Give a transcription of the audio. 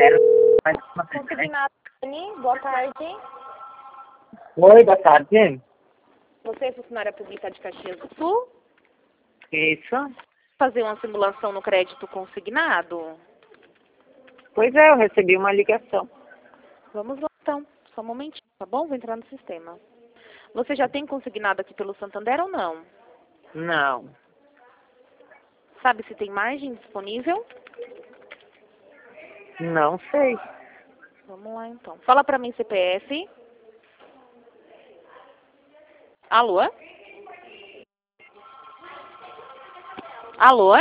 Santander. Consignado, Dani, boa tarde. Oi, boa tarde. Você é funcionária pública de Caxias do Sul? Isso. Fazer uma simulação no crédito consignado? Pois é, eu recebi uma ligação. Vamos lá então, só um momentinho, tá bom? Vou entrar no sistema. Você já tem consignado aqui pelo Santander ou não? Não. Sabe se tem margem disponível? Não sei. Vamos lá então. Fala pra mim CPF. Alô? Alô?